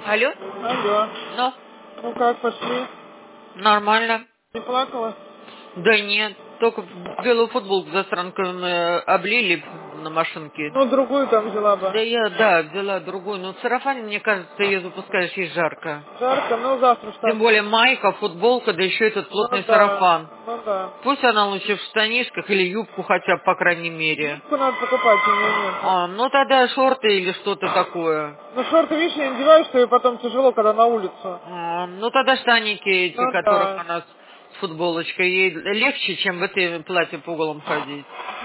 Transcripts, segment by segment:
Алло? Алло. Ну, Ну как, пошли? нормально. Не плакала? Да нет, только белую футболку засранкой облили на машинке. Ну, другую там взяла бы. Да, взяла другую. Но в сарафане, мне кажется, ее запускаешь, ей жарко. Жарко, ну завтра Тем штаны. более майка, футболка, да еще этот Ну плотный да, сарафан. ну да. Пусть она лучше в штанишках или юбку хотя бы, по крайней мере. Юбку надо покупать, у меня нет. Ну тогда шорты или что-то такое. Ну шорты, видишь, я надеваю, что и потом тяжело, когда на улицу. Ну тогда штаники эти, Ну которых да. она с футболочкой, ей легче, чем в этой платье по углам ходить.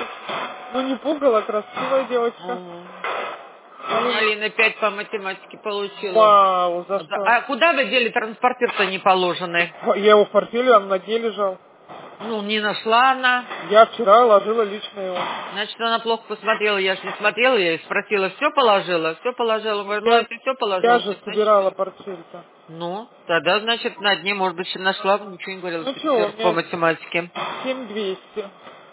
Ну не пугала, красивая девочка. Мгм. У меня Ну, Алина 5 по математике получила. вау, за что? А куда вы дели транспортир-то не положенный? Я его в портфеле, он на ноге лежал. Ну, не нашла она. Я вчера ложила лично его. Значит, она плохо посмотрела. Я ж не смотрела, я ей спросила, все положила? Все положила. Говорю, ну, Я, если все я положила, же значит, собирала всё. портфель-то. Ну, тогда, значит, на дне, может быть, нашла, ничего не говорила, Ну что что, у четверг по меня математике. 7200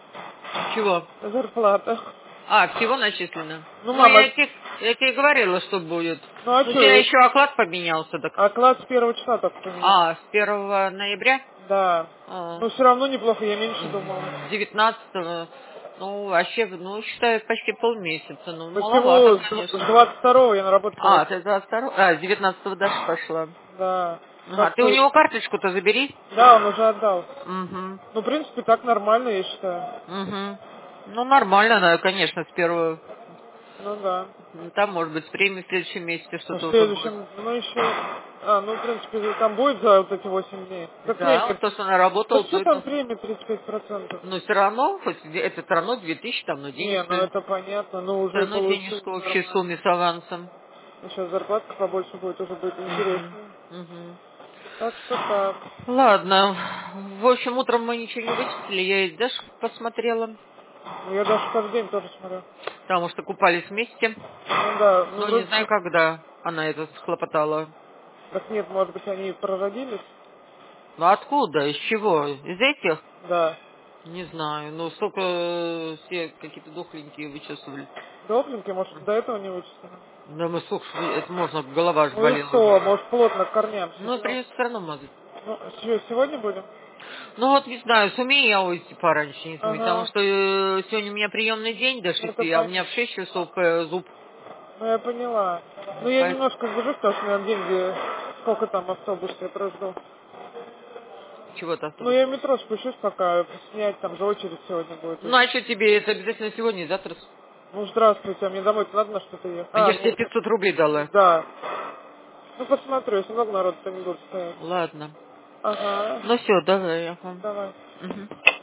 Чего? зарплата. Всего начислено. Ну, Ну, мама, я тебе говорила, что будет. ну а Ну, у тебя что, еще оклад поменялся, так. оклад с 1 числа только поменял. С 1 ноября? Да. А, Но все равно неплохо, я меньше думала. с 19-го. Ну, вообще, ну, считаю, почти полмесяца. Ну, маловато, Посему с конечно. 22 я на работу Ты короче. 22-го? С 19-го дальше пошла. Да. Ага, Так ты у что, него карточку-то забери. да, он уже отдал. Угу. Ну, в принципе, так нормально, я считаю. Угу. Ну, нормально, да, конечно, с первого. Ну, да. Там, может быть, с премией в следующем месяце Ну, в что-то уже будет. следующем, ну, еще... Ну, в принципе, там будет за вот эти 8 дней. Как Да, премия. вот то, что Да наработал, то что там это. премия 35%? Но все равно, хоть это все равно 2000, там, но Не, ну денежка. это понятно, но Все уже равно получил денежка в общей нормально. сумме с авансом. Сейчас зарплатка побольше будет, уже будет Угу. интереснее. Угу. Так что так. Ладно. В общем, утром мы ничего не вычислили. Я и Дэш посмотрела. Ну, я даже каждый день тоже смотрю. Потому что купались вместе. Ну да, ну Но не вроде знаю, когда она это схлопотала. так нет, может быть, они прородились? Ну откуда? Из чего? Из этих? Да. Не знаю. Ну, столько все какие-то дохленькие вычесывали. Дохленькие, может, до этого не вычислено? Да мы сколько ж это можно, голова ж Ну и болела что, уже. может, плотно к корням Ну, сидел? придется все равно мазать. Ну, что, сегодня будем? Ну вот не знаю, сумею я уйти пораньше, не сумею. Потому Ага, что сегодня у меня приемный день до ну это 6, а у меня в понятно. 6 часов зуб. Ну я поняла. Ну я Поэтому немножко сбежу, потому что у меня деньги, сколько там автобус я прожду. чего-то Ну автобус. я в метро спущусь, пока снять, там же очередь сегодня будет Ну а еще. что тебе это обязательно сегодня и завтра? Ну здравствуйте, а мне домой-то надо на что-то ехать? Я же тебе Ну, 500 рублей дала. да. Ну посмотрю, если много народу, то не буду стоять. Ладно. Ага, Ну все, давай. Ага. давай. Мгм.